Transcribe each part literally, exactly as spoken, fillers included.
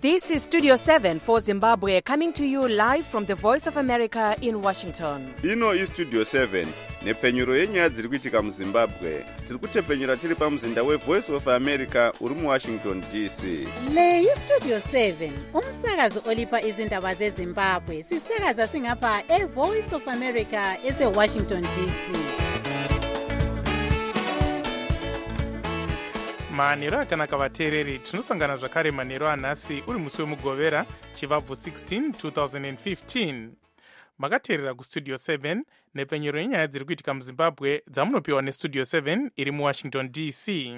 This is Studio seven for Zimbabwe, coming to you live from the Voice of America in Washington. Ino is Studio seven, nepfenyuro yenyaya dziri kuitika muZimbabwe. Tiri kutepfenyura tiri pamuzinda weVoice of America uri muWashington D C. Le iStudio seven, umsakazo olipa izindaba zeZimbabwe. Sisakaza singapha eVoice of America eseWashington D C. manheru akanaka vateereri, tinosangana zvakare manheru anhasi uri musi wemugovera chivabvu sixteen twenty fifteen. makateerera kustudio seven nepfenyuro yenyaya dziri kuitika muZimbabwe dzamunopiwa nestudio seven iri muWashington D C.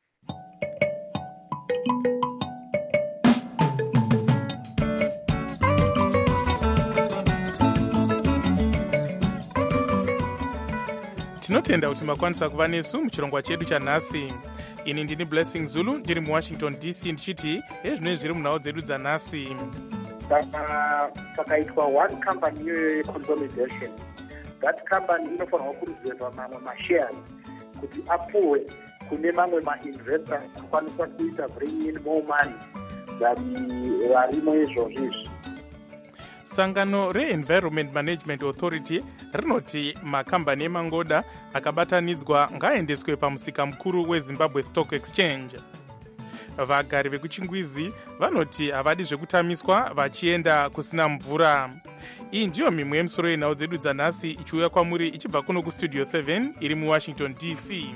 tinotenda kuti makwanisa kuva nesu muchirongwa chedu chanhasi. ini ndini Blessing Zulu ndiri muWashington D C ndichiti ezvinoi zviri munhau dzedu dzanhasi. Kana pakaitwa one company iyoyo yeconsolidation, that company inofanirwa kurizerva mamwe mashares kuti apuwe kune mamwe mainvestor akwanisa kuita bring in more money than varimo izvozvizvi. sangano reEnvironment Management Authority rinoti makambani emangoda akabatanidzwa ngaaendeswe pamusika mukuru weZimbabwe Stock Exchange. vagari vekuchingwizi vanoti havadi zvekutamiswa vachienda kusina mvura. iyi ndiyo mimwe yemisoro yenhau dzedu dzanhasi ichiuya kwamuri ichibva kuno kustudio seven iri muWashington D C.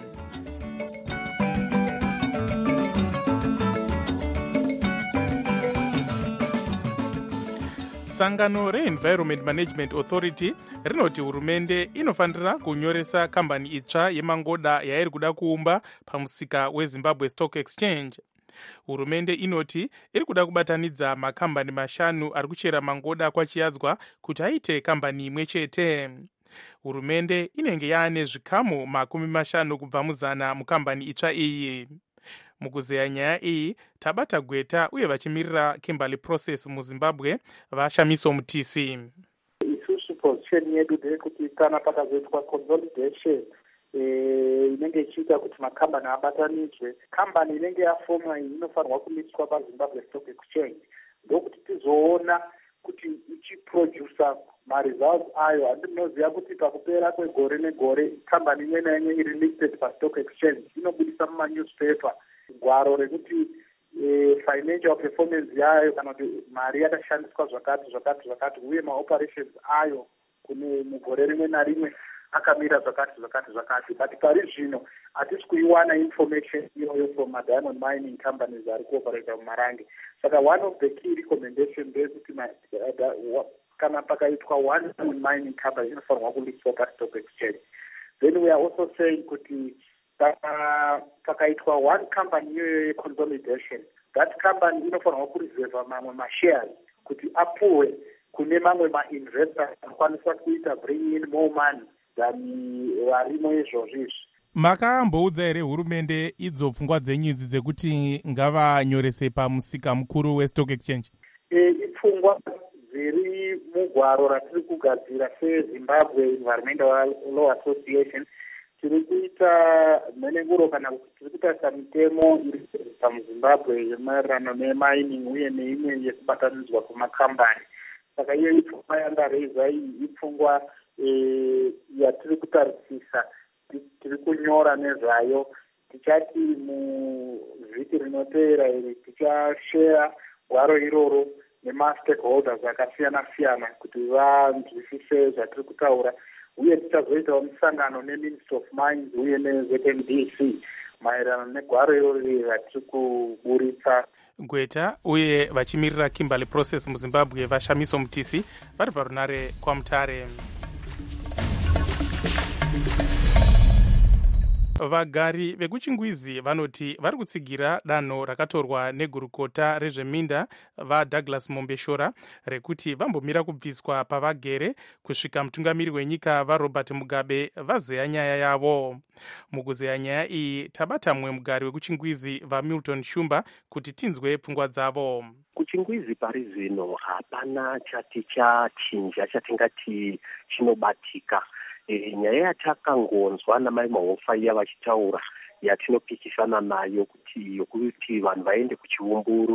sangano reEnvironment Management Authority rinoti hurumende inofanira kunyoresa kambani itsva yemangoda yairi kuda kuumba pamusika weZimbabwe Stock Exchange. hurumende inoti iri kuda kubatanidza makambani mashanu ari kuchera mangoda kwachiyadzwa kuti aite kambani imwe chete. hurumende inenge yaane zvikamu makumi mashanu kubva muzana mukambani itsva iyi. mukuzeya nyaya iyi tabata gweta uye vachimirira Kimberley Process muZimbabwe vaShamiso Mutisi. isusu position yedu ndeyekuti kana pakazoitwa consolidation inenge ichiita kuti makambani abatanidzwe, kambani inenge yafomwa iyi inofanirwa kumiswa paZimbabwe Stock Exchange ndokuti tizoona kuti ichiproducer maresults ayo. handinoziva kuti pakupera kwegore negore kambani imwe naimwe iri listed paStock Exchange inobudisa mumanewspaper gwaro rekuti e, financial performance yayo kana kuti mari yakashandiswa zvakati zvakati zvakati uye maoperations ayo kune mugore rimwe narimwe akamira zvakati zvakati zvakati. but pari zvino hatisi kuiwana information iyoyo from madiamond mining companies ari kuoperata mumarange. saka one of the key recommendations ndeyekuti kana pakaitwa one mining company inofanirwa kuliswa paStock Exchange. then we are also saying kuti kana pakaitwa one company iyoyo yeconsolidation, that company inofanirwa kurizerva mamwe mashares kuti apuwe kune mamwe mainvestor akwanisa kuita bring in more money than varimo izvozvizvi. makamboudza here hurumende idzo pfungwa dzenyidzi dzekuti ngavanyorese pamusika mukuru weStock Exchange? e, ipfungwa dziri mugwaro ratiri kugadzira seZimbabwe Environmental Law Association. tiri kuita mhenenguro kana tiri kutarisa mitemo iri pamuZimbabwe yemaererano nemining uye neimwe yekubatanidzwa kwemakambani. saka iyo ipfungwa yandareiza iyi ipfungwa e, yatiri kutarisisa, tiri kunyora nezvayo. tichati muvhiki rinoteera iri tichashare gwaro iroro nemastakeholders akasiyana siyana kuti vanzwisise zvatiri kutaura, uye tichazoitawo musangano neMinister of Mines uye neZ N D C maererano negwaro irori ratiri kuburitsa. gweta uye vachimirira Kimberley Process muZimbabwe vaShamiso Mutisi vari parunare kwaMutare. vagari vekuchingwizi vanoti vari kutsigira danho rakatorwa negurukota rezveminda vaDouglas Mombeshora rekuti vambomira kubviswa pavagere kusvika mutungamiri wenyika vaRobert Mugabe vazeya nyaya yavo. mukuzeya nyaya iyi tabata mumwe mugari wekuchingwizi vaMilton Shumba kuti tinzwe pfungwa dzavo. kuchingwizi pari zvino hapana chati chachinja chatingati chinobatika. E, nyaya yatakangonzwa namai mahofa iya vachitaura yatinopikisana nayo kuti yokuti vanhu vaende kuchiumburu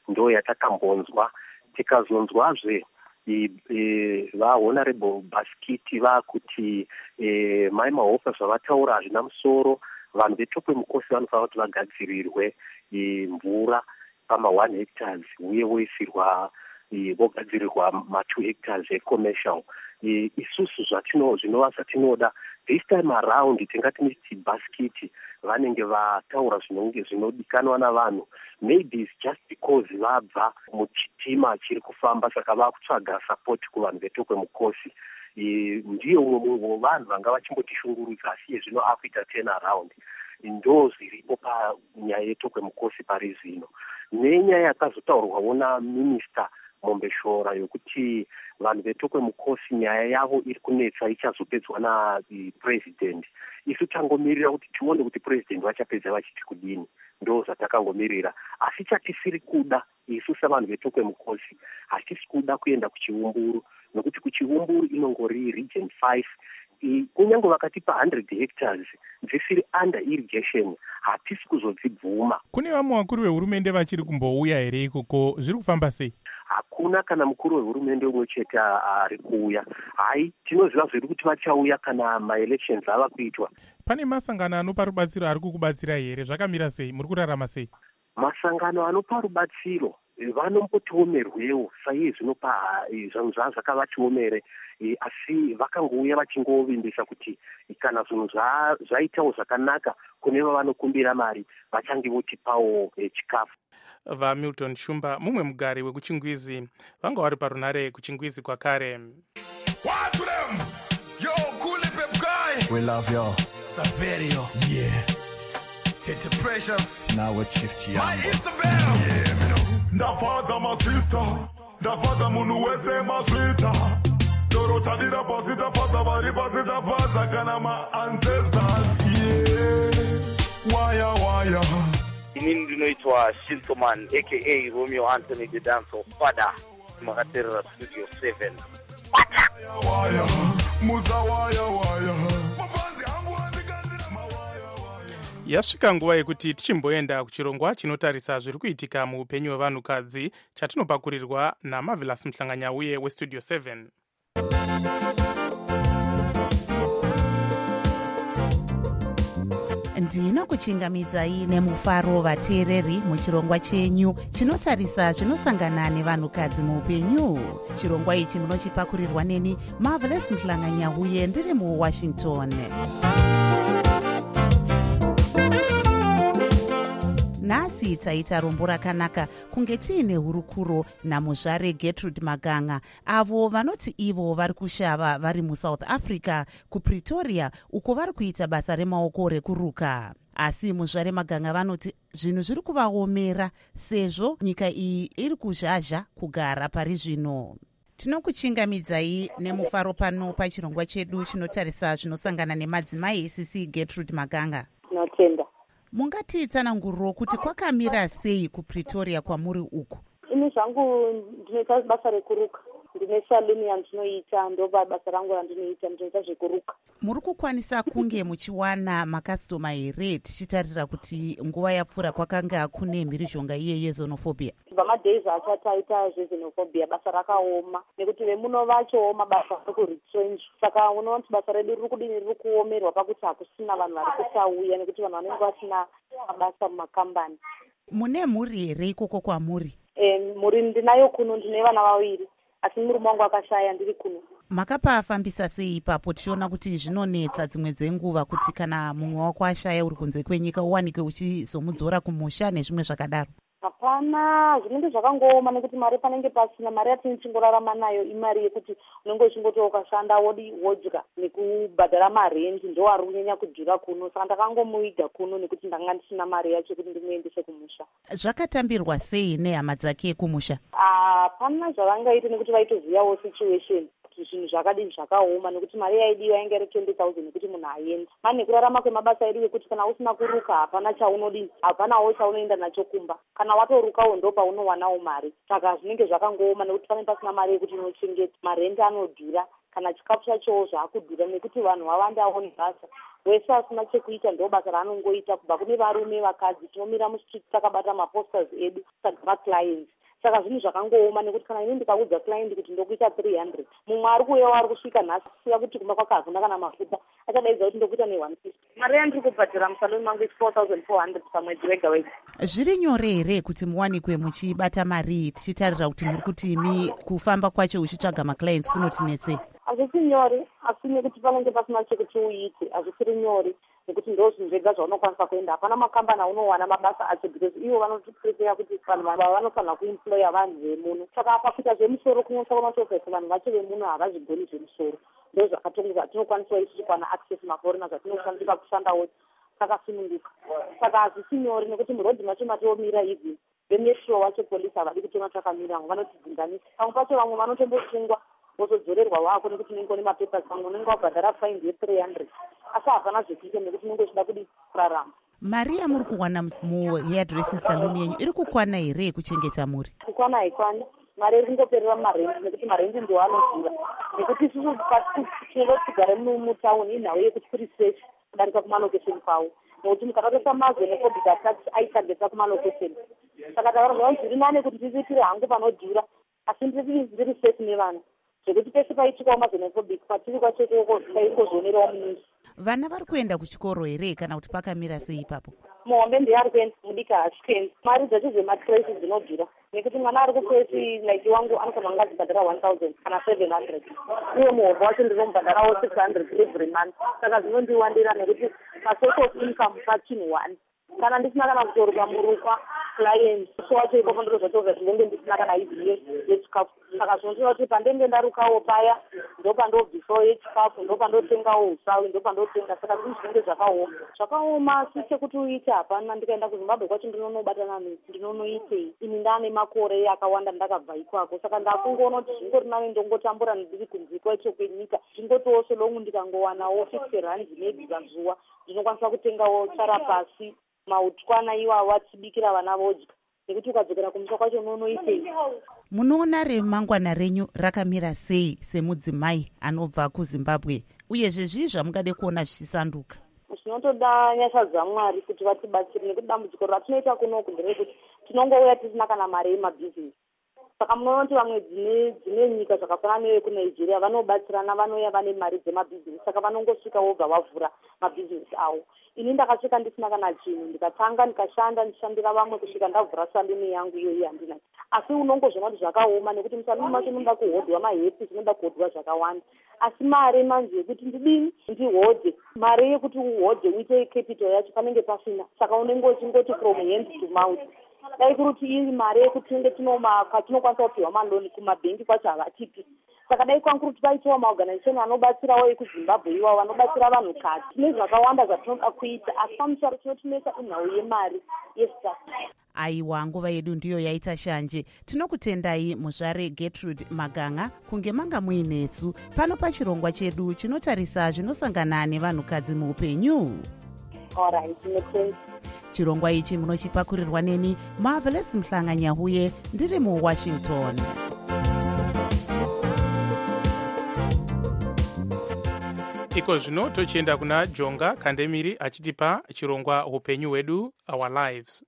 ndo yatakambonzwa. Tikazonzwazve vahonorable Baskiti vakuti mai mahofa zvavataura hazvina musoro, vanhu vetokwe mukosi vanofanira kuti vagadzirirwe mvura pama one hectares uye voisirwa vogadzirirwa ma two hectares ecommercial. Isusu zvatino zvinova zvatinoda this time around tingati niti Baskiti vanenge vataura zvinonge zvinodikanwa navanhu, maybe it's just because vabva muchitima chiri kufamba saka vakutsvaga support kuvanhu vetokwe mukosi. Ndiyo umwe vanhu vanga vachimbotishungurudza asi zvino akuita turn around. Ndo zviripo panyaya yetokwe mukosi pari zvino, nenyaya yakazotaurwawo naminista Mombeshora yokuti vanhu vetokwe mukosi nyaya yavo iri kunetsa ichazopedzwa napresident. Isu tangomirira kuti tione kuti president vachapedza vachiti kudini, ndo zvatakangomirira. Asi chatisiri kuda isu savanhu vetokwe mukosi hatisi kuda kuenda kuchiumburu, nokuti kuchiumburu inongori region five. Kunyange vakatipa one hundred hectares dzisiri under irrigation hatisi kuzodzibvuma. Kune vamwe vakuru vehurumende vachiri kumbouya here ikoko, zviri kufamba sei? Hakuna kana mukuru wehurumende umwe chete ari kuuya. Hai, tinoziva zvedu kuti vachauya kana ma-elections ava kuitwa. Pane masangano anopa rubatsiro ari kukubatsira here? Zvakamira sei? Muri kurarama sei? Masangano anopa rubatsiro vanombotiomerwewo saizvi zvinopa zvanhu zvakavatiomere, asi vakangouya vachingovimbisa kuti kana zvinhu zvaitawo zvakanaka kune vavanokumbira mari vachange votipawo chikafu. VaMilton Shumba, mumwe mugari wekuchingwizi, vanga vari parunare kuchingwizi kwakare. We love y'all. Saverio. Yeah. Tete Precious. Now with Chief Chiambo. My Isabel. Yeah, me know. Ndafaza my sister. Ndafaza munu wese maswita. Dorota dira pasita faza bari pasita faza kana my ancestors. Yeah. Waya waya. Inini ndinoitwa Shintoman aka Romeo Anthony the Dancer Father Makaterera Studio seven. Waya waya. Muza waya waya. Yasvika nguva yekuti tichimboenda kuchirongwa chinotarisa zviri kuitika muupenyu hwevanhukadzi chatinopakurirwa naMarvelous Mhlanganyauye weStudio seven. Ndinokuchingamidzai nemufaro vateereri muchirongwa chenyu chinotarisa zvinosangana nevanhukadzi muupenyu. Chirongwa ichi munochipakurirwa neni Marvelous Mhlanganyauye ndiri muWashington. Nhasi taita rombo rakanaka kunge tiine hurukuro namuzvare Gertrude Maganga, avo vanoti ivo vari kushava vari muSouth Africa kuPretoria uko vari kuita basa remaoko rekuruka. Asi muzvare Maganga vanoti zvinhu zviri kuvaomera sezvo nyika iyi iri kuzhazha kugara pari zvino. Tinokuchingamidzai nemufaro pano pachirongwa chedu chinotarisa zvinosangana nemadzimai. Sisi Gertrude Maganga. Notenda. Mungatitsananguriro kuti kwakamira sei kuPretoria kwamuri uku? Ini zvangu ndinoita basa rekuruka. Ndine saluni yandinoita, ndo basa rangu randinoita, ndinoita zvekuruka. Muri kukwanisa kunge muchiwana makastoma here tichitarira kuti nguva yapfuura kwakanga kune mhirizhonga iye yezonofobia? Vamadays achataita zvezonofobia basa rakaoma nekuti vemuno vacho mabasa ekuretrench. Saka unoona kuti basa redu riri kudini riri kuomerwa pakuti hakusina vanhu vari kuchauya nekuti vanhu vanenge vasina mabasa mumakambani. Mune mhuri here ikoko kwamuri? E, mhuri ndinayo kuno, ndine vana vaviri. Asi murume wangu akashaya ndiri kuno. Makapafambisa sei ipapo? Tichiona kuti zvinonetsa dzimwe dzenguva kuti kana mumwe wako ashaya uri kunze kwenyika uwanike uchizomudzora kumusha nezvimwe zvakadaro. Hapana, zvinenge zvakangooma nekuti mari panenge pasina. Mari yatinochingorarama nayo imari yekuti unenge uchingotiwo ukashanda wodi wodya nekubhadhara marendi, ndo wari kunyanya kudhura kuno. Saka ndakangomuiga kuno nekuti ndanga ndisina mari yacho kuti ndimuendese kumusha. Zvakatambirwa sei nehama dzake kumusha? Hapana zvavangaita nekuti vaitozivawo situation kuti zvinhu zvakadini zvakaoma nekuti mari yaidiwa yainge iri twenty thousand nekuti munhu aenda. Mane kurarama kwemabasa edu yekuti kana usina kuruka hapana chaunodini, hapanawo chaunoenda nacho kumba. Kana watorukawo ndo paunowanawo mari. Saka zvinenge zvakangooma nekuti pane pasina mari yekuti unochengeta. Marendi anodhura, kana chikafu chachowo zvaakudhura nekuti vanhu vawandawo nebasa. wese asina chekuita ndo basa raanongoita kubva kune varume vakadzi tinomira mustreet takabata maposters edu tagama clients. Saka zvinhu zvakangooma nekuti kana ini ndikaudza client kuti ndokuita three hundred mumwe ari kuuyawo ari kusvika nhasi kuya kuti kumba kwake hazina kana mafuta achadaidza kuti ndokuita ne one fifty. Mari yandiri kubhadhira musaloni mangu is four thousand four hundred pamwedzi wega wega. Zviri nyore here kuti muwanikwe muchibata mari tichitarira kuti muri kuti imi kufamba kwacho uchitsvaga maclients kunotinetsei? Hazvisi nyore, asi nekuti panenge pasina chekuti uite hazvisiri nyore nekuti ndo zvinhu zvega zvaunokwanisa kuenda. Hapana makambani aunowana mabasa acho because ivo vanotiprepare kuti vanhu vanofanira kuemploya vanhu vemuno. Saka pakuita zvemusoro kunyasa kumatofesa vanhu vacho vemuno havazvigoni zvemusoro. Ndo zvakatonga tinokwanisa isusu pana access makorona zvatinokwanisa kushandawo takasununguka. Saka hazvisi nyore nekuti murodhi macho matiomira hivi vemetro wacho polisi havadi kutema takamira vanotidzinganisa. Pamwe pacho vamwe vanotombosungwa wozodzorerwa wako nekuti unenge une mapepers pamwe unenge wabhadhara fine ye-three hundred asi hapana zvekuita nekuti unenge uchida kudi kurarama. Mari yamuri kuwana muhairdressing salon yenyu iri kukwana here kuchengeta muri? Kukwana haikwani, mari iri kungoperera mumarendi nekuti marendi ndo anodhura nekuti isusu tinenge tigare mutauni inhau yekuti kuri safe kudarika kumalokesheni kwawo nekuti mukatarisa mazwe nepublic tax aitagesa kumalokesheni. Saka tavarwa kuti zviri nane kuti ndizitire hangu panodhura asi ndiri safe nevana zvekuti pese paichikawo mazenopublic patiri kwacho taingozvionerawo munyusi. Vana vari kuenda kuchikoro here kana kuti pakamira sei ipapo? Muhombe ndiye ari kuenda, mudiki haasvikendi. Mari dzacho dzematresi dzinodhura nekuti mwana ari kutresi like wangu anofanira kunge achibhadhara one thousand kana seven hundred uye muhombe wacho ndinomubhadharawo six hundred every month. Saka zvinondiwandira nekuti pasource of income pachinhu one kana ndisina kana kutoruka murukwa client so wacho ipapo ndiro zvatova zvinenge ndisina kana iziye yechikafu. Saka zvinotova kuti pandenge ndarukawo paya ndopandobvisawo yechikafu ndopandotengawo usawi ndopandotenga. Saka zvinhu zvinenge zvakaoma zvakaoma si chekuti uite hapana. Ndikaenda kuzimbabwe kwacho ndinonobatana nesi ndinonoitei ini ndaane makore akawanda ndakabva ikwako. Saka ndakungoona kuti zvingori nane ndongotambura ndiri kunze kwacho kwenyika zvingotoo solongu ndikangowanawo fifty rand maybe pazuva ndinokwanisa kutengawo charapasi mautwana iwawa tibikira vana vodya nekuti ukadzokera kumusha kwacho unonoitei. Munoona remangwana renyu rakamira sei semudzimai anobva kuZimbabwe uyezve zvii zvamungade kuona zvichisanduka? Zvinotoda nyasha dzaMwari kuti vatibatsire nekuti dambudziko ratinoita kunoku nderekuti tinongouya tisina kana mari yemabhizinesi. Saka munoona kuti vamwe dzine nyika zvakafanana neyekunigeria vanobatsirana vanouya vane mari dzemabhizinesi saka vanongosvika vobva vavhura mabhizinesi avo. Ini ndakasvika ndisina kana chinhu ndikatanga ndikashanda ndishandira vamwe kusvika ndavhura saluni yangu iyoyi handina. Asi unongozviona kuti zvakaoma nekuti musaluni macho munoda kuhodhwa mahepi zvinoda kuhodhwa zvakawanda asi mari manzi yekuti ndidini ndihodhe mari yekuti uhodhe uite capital yacho panenge pasina. Saka unenge uchingoti from hand to mouth. Dai kuti iri mari yekuti tinenge tinoma kwatinokwanisa kupiwa maloni kumabhengi kwacho havatipi. Saka dai kwangu kuti paitawo maorganization anobatsirawo ekuZimbabwe iwawo vanobatsira vanhukadzi. Tine zvakawanda zvatinoda kuita asi pamusoro tinotinesa inhau yemari yestaff. Aiwa, nguva yedu ndiyo yaita shanje. Tinokutendai muzvare Gertrude Maganga kunge manga muinesu pano pachirongwa chedu chinotarisa zvinosangana nevanhukadzi muupenyu. Alright, thank chirongwa ichi munochipakurirwa neni Marvelous Mhlanga Nyahuye ndiri muWashington. Iko zvino tochienda kuna Jonga Kandemiri achitipa chirongwa upenyu hwedu, Our Lives.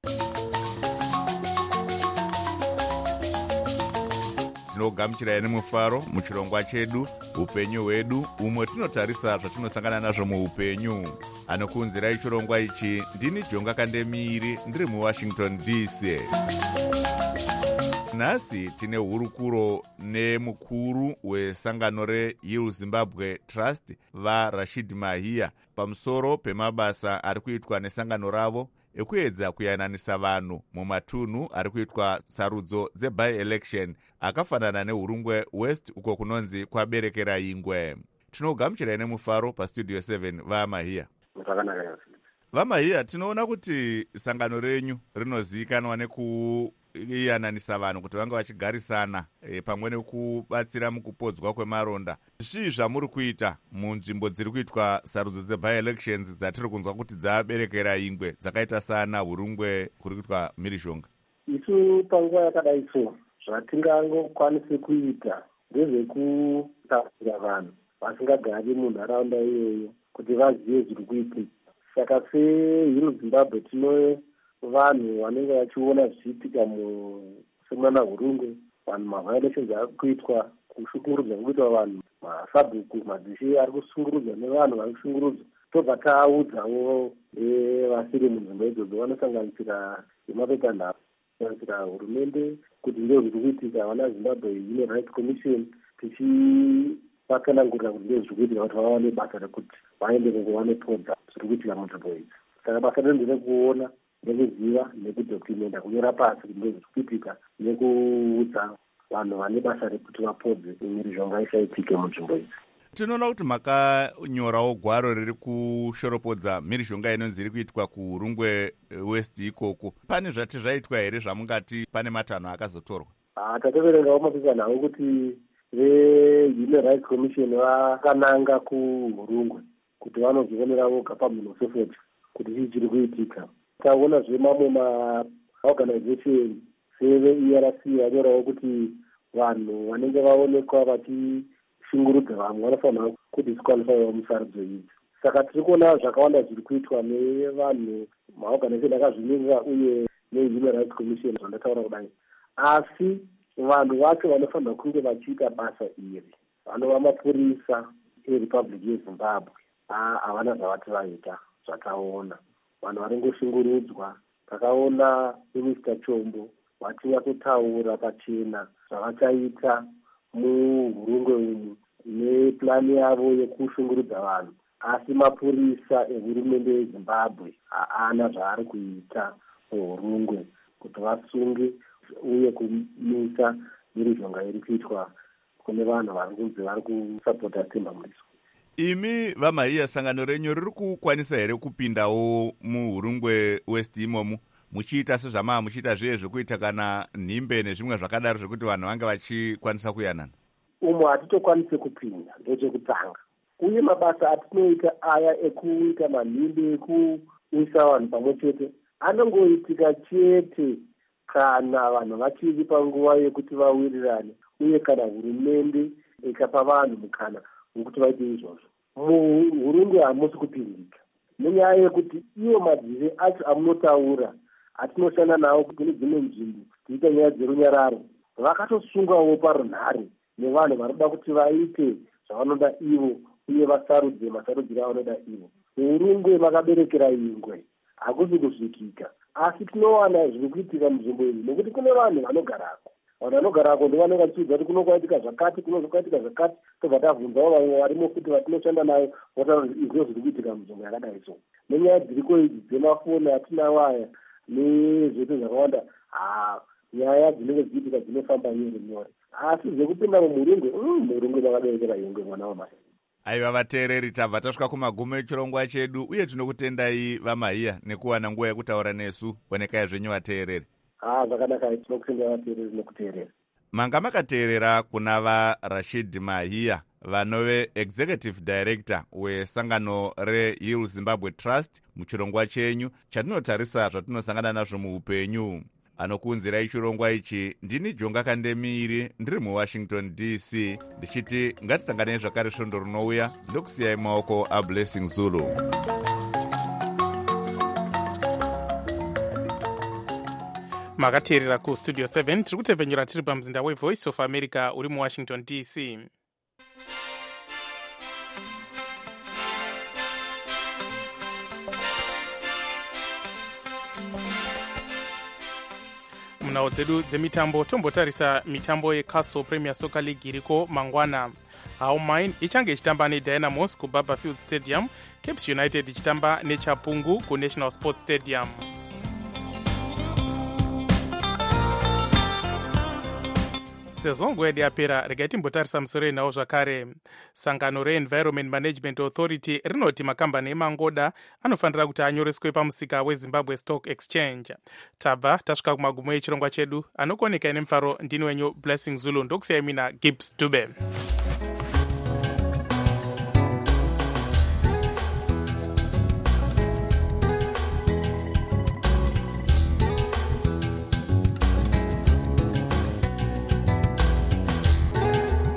Tinogamuchirai nemufaro muchirongwa chedu upenyu hwedu, umwe tinotarisa zvatinosangana nazvo muupenyu. Anokuunzirai chirongwa ichi ndini Jonga Kandemiri ndiri muWashington D C. Nhasi tine hurukuro nemukuru wesangano reHeal Zimbabwe Trust vaRashid Mahia pamusoro pemabasa ari kuitwa nesangano ravo ekuedza kuyananisa vanhu mumatunhu ari kuitwa sarudzo dzeby-election akafanana neHurungwe West uko kunonzi kwaberekera ingwe. Tinogamuchirai nemufaro pastudio seven vaMahia. VaMahia, tinoona kuti sangano renyu rinozivikanwa neku iyananisa vanhu kuti vanga vachigarisana e, pamwe nekubatsira mukupodzwa kwemaronda. Zvii zvamuri kuita munzvimbo dziri kuitwa sarudzo dzeby-elections dzatiri kunzwa kuti dzaberekera ingwe dzakaita sana Hurungwe kuri kuitwa Mhirishonga? Isu panguva yakadai so zvatingangokwanise kuita ndezvekutaura vanhu vasingagari munharaunda iyoyo kuti vazive zviri kuitika. Saka seHill Zimbabwe tino vanhu vanenge vachiona zvichiitika semwana Hurungwe, vanhu maviolations ari kuitwa, kushungurudza kuitwa vanhu, masabhuku madzishe ari kushungurudzwa nevanhu vari kushungurudzwa. Tobva taudzawo vasiri munzvimbo idzodzo vanosanganisira vemapepanhau, kusanganisira hurumende kuti ndizvo zviri kuitika. Vana Zimbabwe Human Rights Commission tichivakanangurira kuti ndizvo zviri kuitika kuti vawane basa rekuti vaende kungowane podza zviri kuitika munzvimbo idzi. Saka basa rendo nderekuona nekuziva nekudhokumenta, kunyora pasi kuti ndizvo zviri kuitika nekuudza vanhu vane basa rekuti vapodze mhirizhonga isaitike munzvimbo idzi. Tinoona kuti makanyorawo gwaro riri kushoropodza mhirizhonga inonzi iri kuitwa kuHurungwe West ikoko. Pane zvati zvaitwa here zvamungati pane matanho akazotorwa? Tatoverengawo mapepanhau kuti veHuman Rights Commission vakananga kuHurungwe kuti vanozvionera voga pamhino sefoti kuti chii chiri kuitika. Taona zvemamwe maorganization seve-E R C vanyorawo kuti vanhu vanenge vaonekwa vachi shungurudza vamwe vanofanira kudisqualifyiwa musarudzo idzi. Saka tiri kuona zvakawanda zviri kuitwa nevanhu maorganization akazvimirira uye neHuman Rights Commission zvandataura kudai. Asi vanhu vacho vanofanira kunge vachiita basa iri vanova mapurisa eRepublic yeZimbabwe. Havana zvavati vaita zvataona. Vanhu varingoshungurudzwa. Takaona Minista Chombo vachinyatsotataura pachena zvavachaita muHurungwe umu neplani yavo yekushungurudza vanhu, asi mapurisa ehurumende yeZimbabwe haana zvaari kuita muHurungwe kuti vasunge uye kumisa mhirizhonga iri kuitwa kune vanhu vari kunzi vari kusapota Themba Mliso. Imi vaMahiya, sangano renyu riri kukwanisa here kupindawo muHurungwe West imomu muchiita sezvamaa muchiita zviye zvekuita kana nhimbe nezvimwe zvakadaro zvekuti vanhu vange vachikwanisa kuyanana? Umo hatitokwanise kupinda, ndechekutanga. Uye mabasa atinoita aya ekuita manhimbe ekuisa vanhu pamwe chete anongoitika chete kana vanhu vachiri panguva yekuti vawirirane, uye kana hurumende ikapa vanhu mukana wekuti vaite izvozvo. MuHurungwe hamusi kupindika nenyaya yekuti iwo madzise acho amunotaura atinoshanda nawo kune dzimwe nzvimbo tiita nyaya dzerunyararo vakatosungawo parunhare nevanhu varikuda kuti vaite zvavanoda ivo uye vasarudze masarudziro avanoda ivo. MuHurungwe makaberekera ingwe, hakusi kusvikika. Asi tinowana zviri kuitika munzvimbo idzi nekuti kune vanhu vanogarako. Vanhu vanogarako ndo vanenge vachiudza kuti kuno kwaitika zvakati, kuno kwaitika zvakati. Tobva tabvunzawo vamwe varimo futi vatinoshanda nayo votaura kuti izvo zviri kuitika munzvimbo yakadai so. Nenyaya dziriko idzi dzemafoni atinawo aya nezvete zvakawanda, nyaya dzinenge dziitika dzinofamba nyore nyore. Asi zvekupinda muHurungwe, muHurungwe makaberekera ingwe mwana waMahiya. Aiva vateereri, tabva tasvika kumagumo echirongwa chedu uye tinokutendai vaMahiya nekuwana nguva yekutaura nesu. Onekai zvenyu vateereri. Ah, zvakanaka, tinokutendai vateereri nekuteerera. Manga makateerera kuna vaRashid Mahiya vanove executive director wesangano reHill Zimbabwe Trust muchirongwa chenyu chatinotarisa zvatinosangana nazvo muupenyu. Anokuunzirai chirongwa ichi ndini Jonga Kandemiri ndiri muWashington D C ndichiti ngatisanganei zvakare svondo rinouya. Ndokusiyai maoko aBlessing Zulu. Makateerera kustudio seven tiri kutepfenyura tiri pamzinda weVoice of America uri muWashington D C. Munhau dzedu dzemitambo tombotarisa mitambo yeCastle Premier Soccer League iriko mangwana. How Mine ichange ichitamba neDynamos kuBarberfield Stadium, Caps United ichitamba neChapungu kuNational Sports Stadium. Sezvo nguva yedu yapera, regai timbotarisa musoro yenhau zvakare. Sangano reEnvironment Management Authority rinoti makambani emangoda anofanira kuti anyoreswe pamusika weZimbabwe Stock Exchange. Tabva tasvika kumagumo echirongwa chedu, anokuoneka nemufaro ndini wenyu Blessing Zulu, ndokusiyai mina Gibbs Dube.